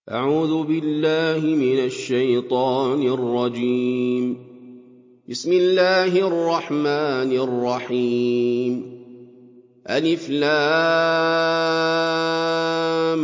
أعوذ بالله من الشيطان الرجيم. بسم الله الرحمن الرحيم. ألف لام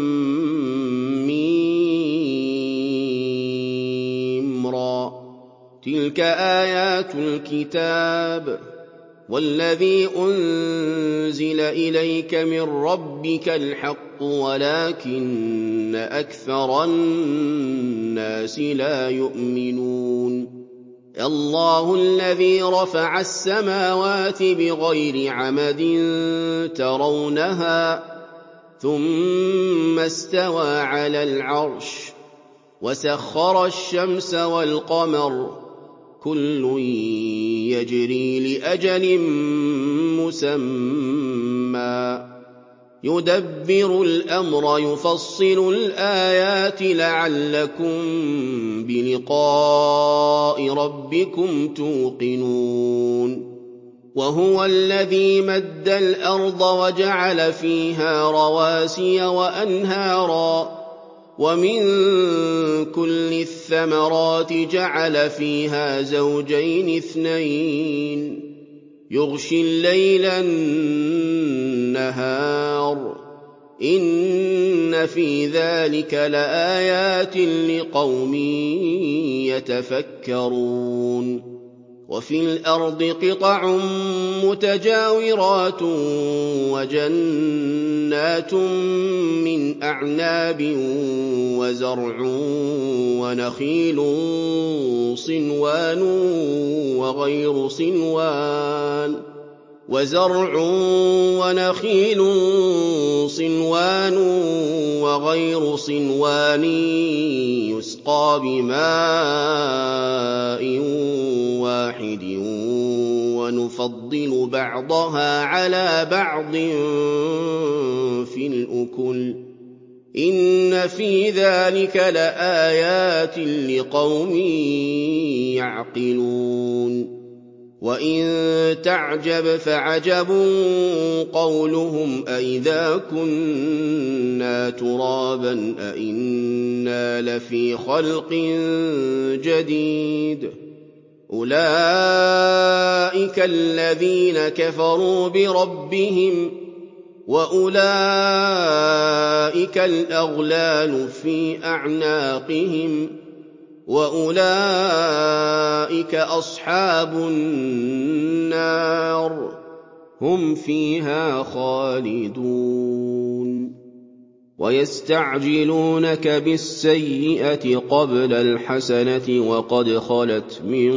ميم را، تلك آيات الكتاب والذي أنزل إليك من ربك الحق ولكن أكثر الناس لا يؤمنون. الله الذي رفع السماوات بغير عمد ترونها ثم استوى على العرش وسخر الشمس والقمر كل يجري لأجل مسمى يدبر الأمر يفصل الآيات لعلكم بلقاء ربكم توقنون. وهو الذي مد الأرض وجعل فيها رواسي وأنهارا ومن كل الثمرات جعل فيها زوجين اثنين يغشي الليل النهار إن في ذلك لآيات لقوم يتفكرون. وفي الأرض قطع متجاورات وجنات من أعناب وزرع ونخيل صنوان وغير صنوان يسقى بماء واحد ونفضل بعضها على بعض في الأكل إن في ذلك لآيات لقوم يعقلون. وإن تعجب فعجب قولهم أإذا كنا ترابا أإنا لفي خلق جديد أولئك الذين كفروا بربهم وأولئك الأغلال في أعناقهم وأولئك أصحاب النار هم فيها خالدون. ويستعجلونك بالسيئة قبل الحسنة وقد خلت من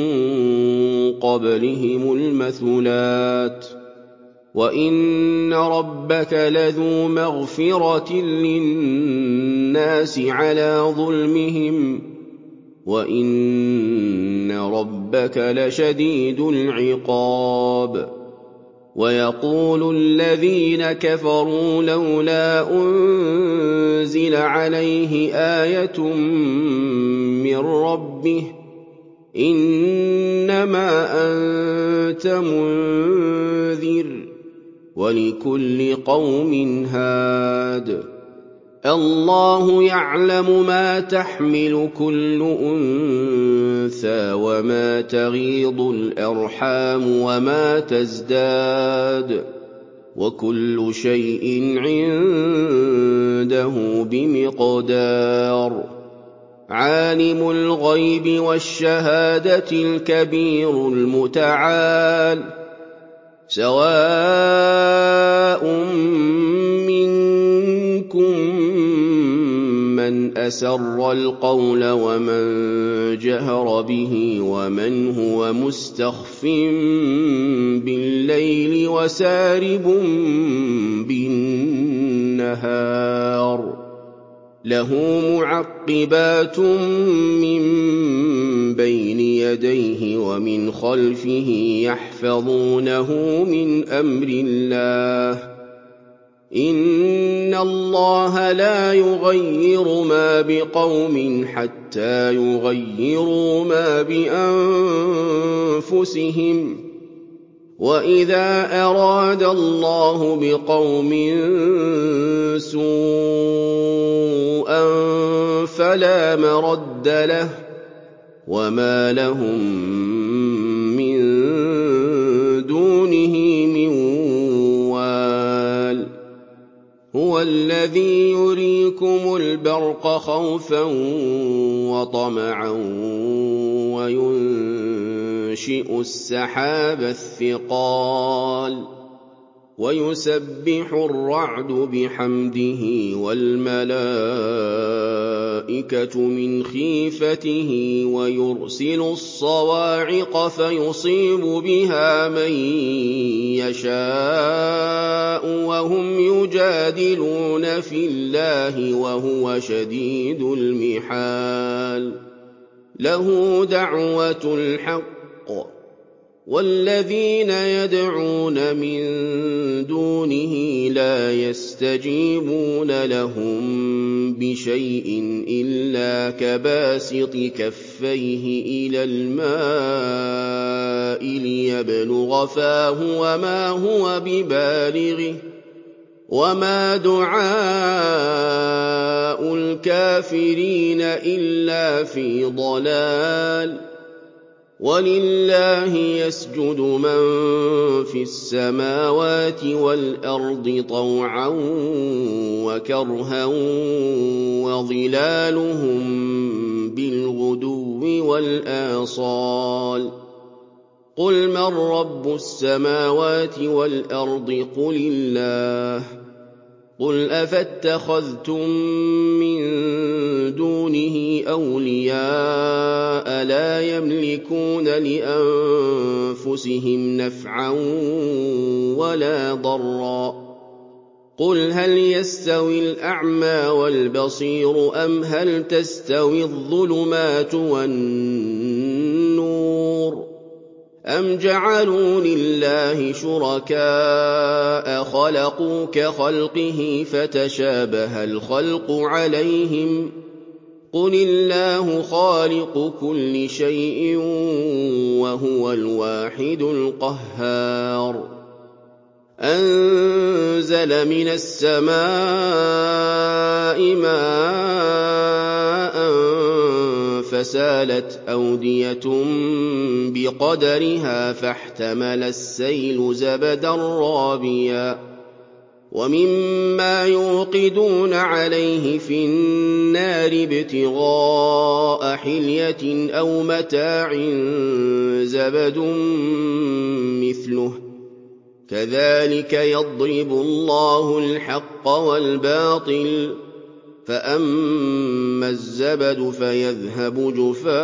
قبلهم المثلات وإن ربك لذو مغفرة للناس على ظلمهم وإن ربك لشديد العقاب. ويقول الذين كفروا لولا أنزل عليه آية من ربه إنما أنت منذر ولكل قوم هاد الله يعلم ما تحمل كل أنثى وما تغيض الأرحام وما تزداد وكل شيء عنده بمقدار. عالم الغيب والشهادة الكبير المتعال سواء منكم من أسر القول ومن جهر به ومن هو مستخف بالليل وسارب بالنهار له معقبات من بين يديه ومن خلفه يحفظونه من أمر الله إن الله لا يغير ما بقوم حتى يغيروا ما بأنفسهم وإذا أراد الله بقوم سوءا فلا مرد له وما لهم من دونه من وال هو الذي يريكم البرق خوفا وطمعا وينشئ السحاب الثقال ويسبح الرعد بحمده والملائكة من خيفته ويرسل الصواعق فيصيب بها من يشاء وهم يجادلون في الله وهو شديد المحال له دعوة الحق والذين يدعون من دونه لا يستجيبون لهم بشيء إلا كباسط كفيه إلى الماء ليبلغ فاه وما هو ببالغه وما دعاء الكافرين إلا في ضلال ولله يسجد من في السماوات والأرض طوعا وكرها وظلالهم بالغدو والآصال قل من رب السماوات والأرض قل الله قل أفاتخذتم من دونه أولياء لا يملكون لأنفسهم نفعا ولا ضرا قل هل يستوي الأعمى والبصير أم هل تستوي الظلمات والنور أم جعلوا لله شركاء خلقوا كخلقه فتشابه الخلق عليهم قل الله خالق كل شيء وهو الواحد القهار أنزل من السماء ماء فسالت أودية بقدرها فاحتمل السيل زبدا رابيا ومما يوقدون عليه في النار ابتغاء حلية أو متاع زبد مثله كذلك يضرب الله الحق والباطل فأما الزبد فيذهب جفاء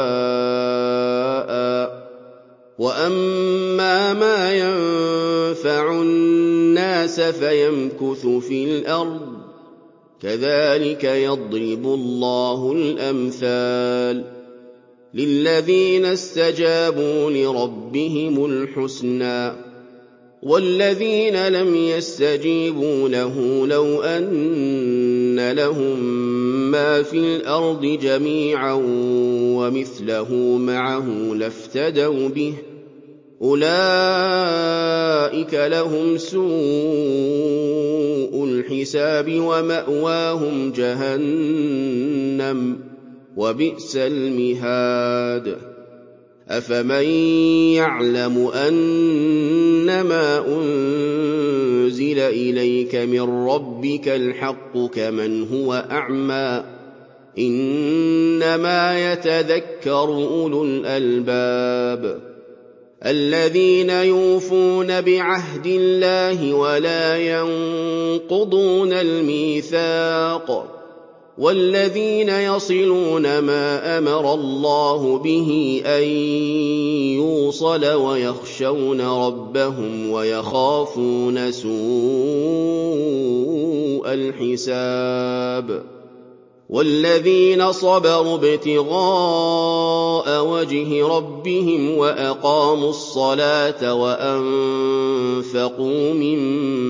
وأما ما ينفع الناس فيمكث في الأرض كذلك يضرب الله الأمثال للذين استجابوا لربهم الحسنى والذين لم يستجيبوا له لو أن لهم ما في الأرض جميعا ومثله معه لافتدوا به أولئك لهم سوء الحساب ومأواهم جهنم وبئس المهاد أفمن يعلم أنما أنزل إليك من ربك الحق كمن هو أعمى إنما يتذكر أولو الألباب الذين يوفون بعهد الله ولا ينقضون الميثاق والذين يصلون ما أمر الله به أن يوصل ويخشون ربهم ويخافون سوء الحساب والذين صبروا ابتغاء وجه ربهم وأقاموا الصلاة وأنفقوا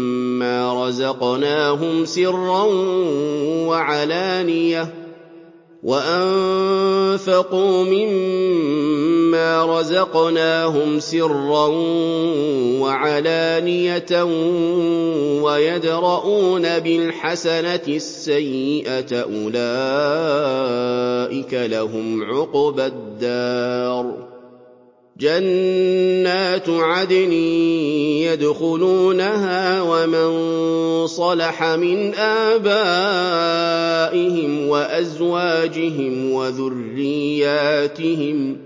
مما رزقناهم سرا وعلانية وَأَنفَقُوا مِمَّا رَزَقْنَاهُمْ سِرًّا وَعَلَانِيَةً وَيَدْرَءُونَ بِالْحَسَنَةِ السَّيِّئَةَ أُولَٰئِكَ لَهُمْ عُقْبَى الدَّارِ جَنَّاتُ عَدْنٍ يَدْخُلُونَهَا وَمَن صَلَحَ مِنْ آبَائِهِمْ وَأَزْوَاجِهِمْ وَذُرِّيَّاتِهِمْ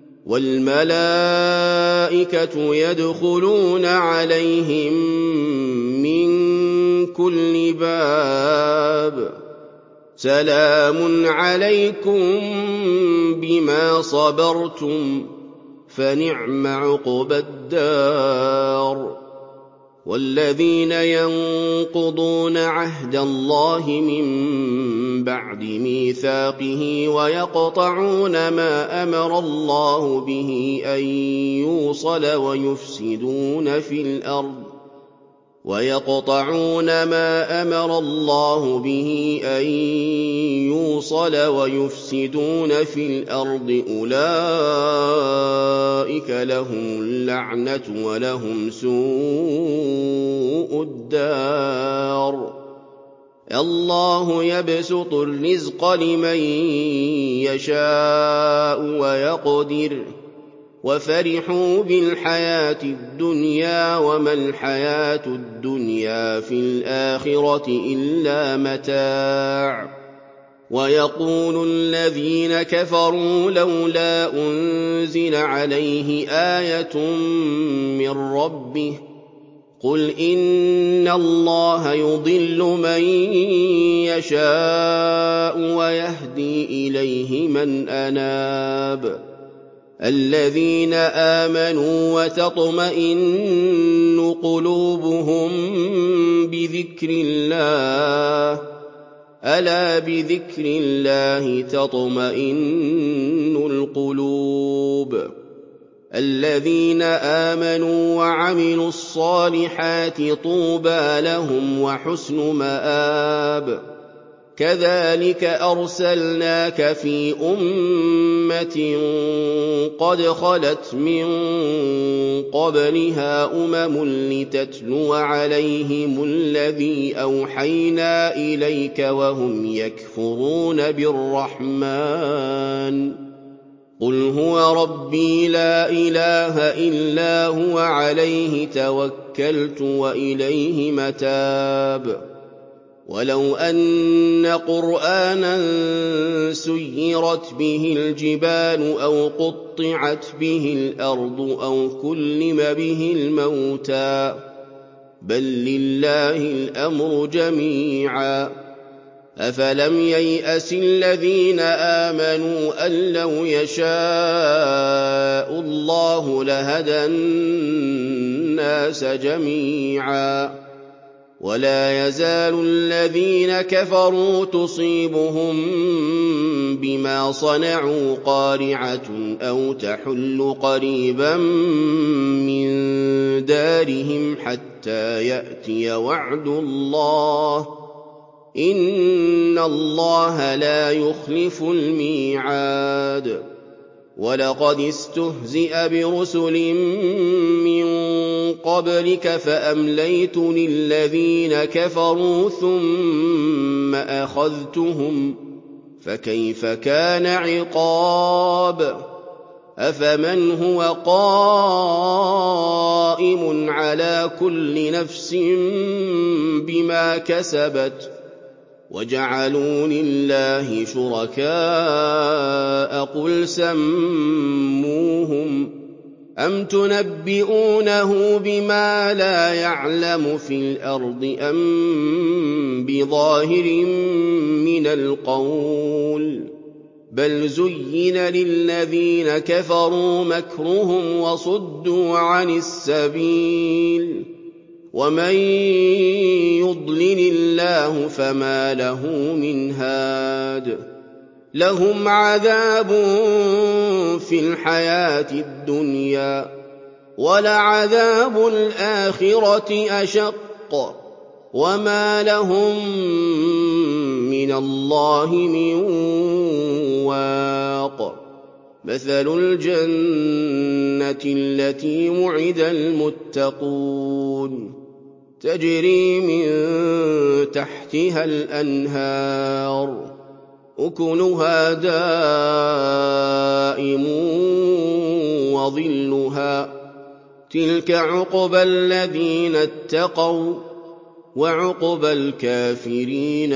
وَالْمَلَائِكَةُ يَدْخُلُونَ عَلَيْهِم مِّن كُلِّ بَابٍ سَلَامٌ عَلَيْكُم بِمَا صَبَرْتُمْ فَنِعْمَ عُقْبَى الدَّارِ وَالَّذِينَ يَنقُضُونَ عَهْدَ اللَّهِ مِن بَعْدِ مِيثَاقِهِ وَيَقْطَعُونَ مَا أَمَرَ اللَّهُ بِهِ أَن يُوصَلَ وَيُفْسِدُونَ فِي الْأَرْضِ أُولَٰئِكَ لَهُمُ اللَّعْنَةُ وَلَهُمْ سُوءُ الدَّارِ اللَّهُ يَبْسُطُ الرِّزْقَ لِمَن يَشَاءُ وَيَقْدِرُ وَفَرِحُوا بِالْحَيَاةِ الدُّنْيَا وَمَا الْحَيَاةُ الدُّنْيَا فِي الْآخِرَةِ إِلَّا مَتَاعٌ وَيَقُولُ الَّذِينَ كَفَرُوا لَوْلَا أُنزِلَ عَلَيْهِ آيَةٌ مِّن رَّبِّهِ قُلْ إِنَّ اللَّهَ يُضِلُّ مَن يَشَاءُ وَيَهْدِي إِلَيْهِ مَنْ أَنَابَ الَّذِينَ آمَنُوا وَتَطْمَئِنُّ قُلُوبُهُم بِذِكْرِ اللَّهِ أَلَا بِذِكْرِ اللَّهِ تَطْمَئِنُّ الْقُلُوبُ الَّذِينَ آمَنُوا وَعَمِلُوا الصَّالِحَاتِ طُوبَىٰ لَهُمْ وَحُسْنُ مَآبٍ كَذَٰلِكَ أَرْسَلْنَاكَ فِي أُمَّةٍ قَدْ خَلَتْ مِن قَبْلِهَا لِتَتْلُوَ عَلَيْهِمُ الَّذِي أَوْحَيْنَا إِلَيْكَ وَهُمْ يَكْفُرُونَ بِالرَّحْمَٰنِ قُلْ هُوَ رَبِّي لَا إِلَٰهَ إِلَّا هُوَ عَلَيْهِ تَوَكَّلْتُ وَإِلَيْهِ مَتَابِ وَلَوْ أَنَّ قُرْآنًا سُيِّرَتْ بِهِ الْجِبَالُ أَوْ قُطِّعَتْ بِهِ الْأَرْضُ أَوْ كُلِّمَ بِهِ الْمَوْتَىٰ بَل لِّلَّهِ الْأَمْرُ جَمِيعًا أَفَلَمْ يَيْأَسِ الَّذِينَ آمَنُوا أَن لَّوْ يَشَاءُ اللَّهُ لَهَدَى النَّاسَ جَمِيعًا وَلَا يَزَالُ الَّذِينَ كَفَرُوا تُصِيبُهُم بِمَا صَنَعُوا قَارِعَةٌ أَوْ تَحُلُّ قَرِيبًا مِّن دَارِهِمْ حَتَّىٰ يَأْتِيَ وَعْدُ اللَّهِ ۚ إِنَّ اللَّهَ لَا يُخْلِفُ الْمِيعَادَ وَلَقَدِ اسْتُهْزِئَ بِرُسُلٍ مِّن قَبْلِكَ فَأَمْلَيْتُ لِلَّذِينَ كَفَرُوا ثُمَّ أَخَذْتُهُمْ فَكَيْفَ كَانَ عِقَابِ أَفَمَنْ هُوَ قَائِمٌ عَلَىٰ كُلِّ نَفْسٍ بِمَا كَسَبَتْ وَجَعَلُوا لِلَّهِ شُرَكَاءَ قُلْ سَمُّوهُمْ أَمْ تُنَبِّئُونَهُ بِمَا لَا يَعْلَمُ فِي الْأَرْضِ أَم بِظَاهِرٍ مِّنَ الْقَوْلِ بَلْ زُيِّنَ لِلَّذِينَ كَفَرُوا مَكْرُهُمْ وَصُدُّوا عَنِ السَّبِيلِ وَمَن يُضْلِلِ اللَّهُ فَمَا لَهُ مِنْ هَادٍ لَّهُمْ عَذَابٌ فِي الْحَيَاةِ الدُّنْيَا وَلَعَذَابُ الْآخِرَةِ أَشَقُّ وَمَا لَهُم مِّنَ اللَّهِ مِن وَاقٍ مَّثَلُ الْجَنَّةِ الَّتِي وُعِدَ الْمُتَّقُونَ تَجْرِي مِن تَحْتِهَا الْأَنْهَارُ أُكُلُهَا دَائِمٌ وَظِلُّهَا ۚ تِلْكَ عُقْبَى الَّذِينَ اتَّقَوا ۖ وَّعُقْبَى الْكَافِرِينَ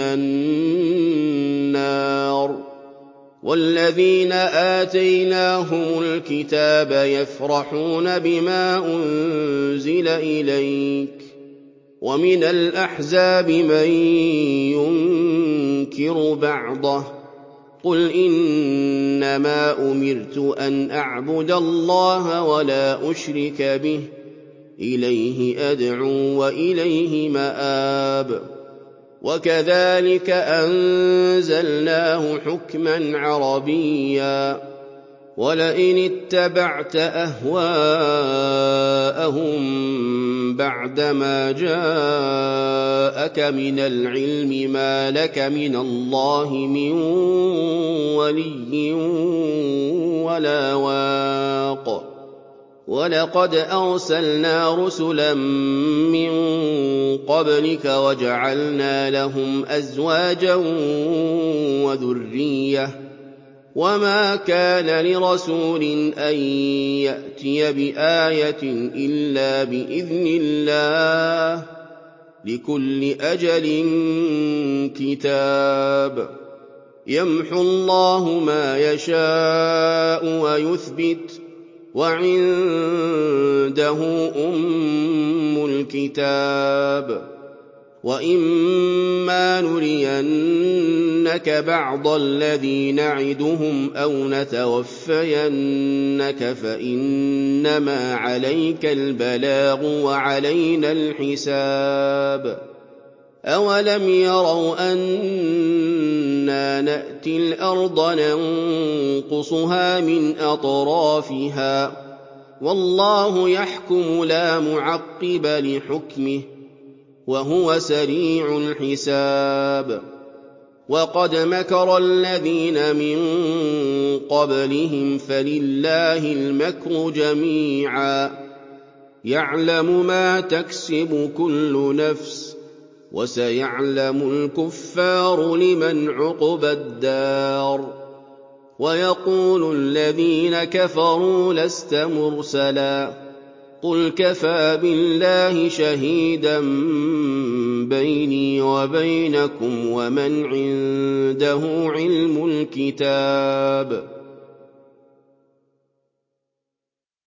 النَّارُ وَالَّذِينَ آتَيْنَاهُمُ الْكِتَابَ يَفْرَحُونَ بِمَا أُنزِلَ إِلَيْكَ ۖ وَمِنَ الْأَحْزَابِ مَن يُنكِرُ بَعْضَهُ ۚ قُلْ إِنَّمَا أُمِرْتُ أَنْ أَعْبُدَ اللَّهَ وَلَا أُشْرِكَ بِهِ ۚ إِلَيْهِ أَدْعُو وَإِلَيْهِ مَآبِ وَكَذَٰلِكَ أَنزَلْنَاهُ حُكْمًا عَرَبِيًّا ۚ وَلَئِنِ اتَّبَعْتَ أَهْوَاءَهُم بَعْدَمَا جَاءَكَ مِنَ الْعِلْمِ مَا لَكَ مِنَ اللَّهِ مِن وَلِيٍّ وَلَا وَاقٍ وَلَقَدْ أَرْسَلْنَا رُسُلًا مِّن قَبْلِكَ وَجَعَلْنَا لَهُمْ أَزْوَاجًا وَذُرِّيَّةً ۚ وَمَا كَانَ لِرَسُولٍ أَن يَأْتِيَ بِآيَةٍ إِلَّا بِإِذْنِ اللَّهِ ۗ لِكُلِّ أَجَلٍ كِتَابٌ يَمْحُو اللَّهُ مَا يَشَاءُ وَيُثْبِتُ ۖ وَعِندَهُ أُمُّ الْكِتَابِ وَإِمَّا نُرِيَنَّكَ بَعْضَ الَّذِي نَعِدُهُمْ أَوْ نَتَوَفَّيَنَّكَ فَإِنَّمَا عَلَيْكَ الْبَلَاغُ وَعَلَيْنَا الْحِسَابُ أَوَلَمْ يَرَوْا أَنَّا نَأْتِي الْأَرْضَ نَنقُصُهَا مِنْ أَطْرَافِهَا ۚ وَاللَّهُ يَحْكُمُ لَا مُعَقِّبَ لِحُكْمِهِ ۚ وَهُوَ سَرِيعُ الْحِسَابِ وَقَدْ مَكَرَ الَّذِينَ مِن قَبْلِهِمْ فَلِلَّهِ الْمَكْرُ جَمِيعًا ۖ يَعْلَمُ مَا تَكْسِبُ كُلُّ نَفْسٍ ۗ وَسَيَعْلَمُ الْكُفَّارُ لِمَنْ عُقْبَى الدَّارِ وَيَقُولُ الَّذِينَ كَفَرُوا لَسْتَ مُرْسَلًا ۚ قُلْ كَفَىٰ بِاللَّهِ شَهِيدًا بَيْنِي وَبَيْنَكُمْ وَمَنْ عِندَهُ عِلْمُ الْكِتَابِ